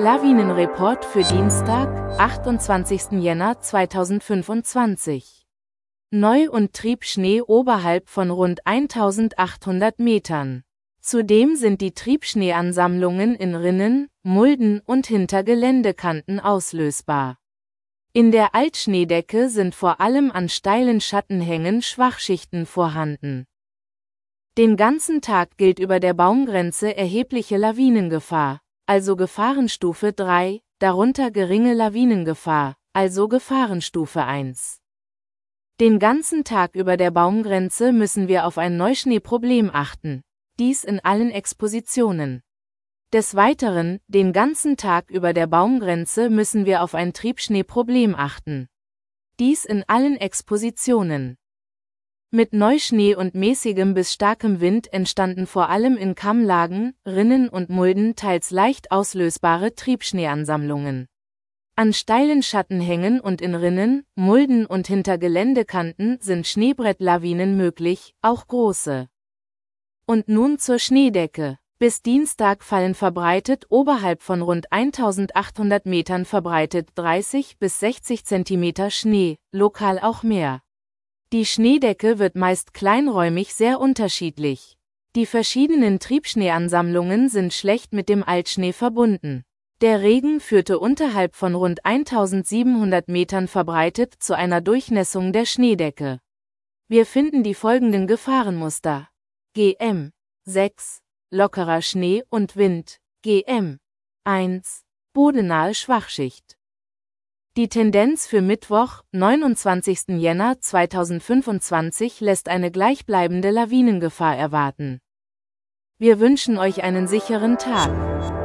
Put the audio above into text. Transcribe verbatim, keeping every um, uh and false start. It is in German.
Lawinenreport für Dienstag, achtundzwanzigsten Jänner zweitausendfünfundzwanzig. Neu- und Triebschnee oberhalb von rund eintausendachthundert Metern. Zudem sind die Triebschneeansammlungen in Rinnen, Mulden und hinter Geländekanten auslösbar. In der Altschneedecke sind vor allem an steilen Schattenhängen Schwachschichten vorhanden. Den ganzen Tag gilt über der Baumgrenze erhebliche Lawinengefahr, also Gefahrenstufe drei, darunter geringe Lawinengefahr, also Gefahrenstufe eins. Den ganzen Tag über der Baumgrenze müssen wir auf ein Neuschneeproblem achten, dies in allen Expositionen. Des Weiteren, den ganzen Tag über der Baumgrenze müssen wir auf ein Triebschneeproblem achten. Dies in allen Expositionen. Mit Neuschnee und mäßigem bis starkem Wind entstanden vor allem in Kammlagen, Rinnen und Mulden teils leicht auslösbare Triebschneeansammlungen. An steilen Schattenhängen und in Rinnen, Mulden und hinter Geländekanten sind Schneebrettlawinen möglich, auch große. Und nun zur Schneedecke. Bis Dienstag fallen verbreitet oberhalb von rund eintausendachthundert Metern verbreitet dreißig bis sechzig Zentimeter Schnee, lokal auch mehr. Die Schneedecke wird meist kleinräumig sehr unterschiedlich. Die verschiedenen Triebschneeansammlungen sind schlecht mit dem Altschnee verbunden. Der Regen führte unterhalb von rund eintausendsiebenhundert Metern verbreitet zu einer Durchnässung der Schneedecke. Wir finden die folgenden Gefahrenmuster. G M sechs, lockerer Schnee und Wind, G M eins, bodennahe Schwachschicht. Die Tendenz für Mittwoch, neunundzwanzigsten Jänner zweitausendfünfundzwanzig lässt eine gleichbleibende Lawinengefahr erwarten. Wir wünschen euch einen sicheren Tag.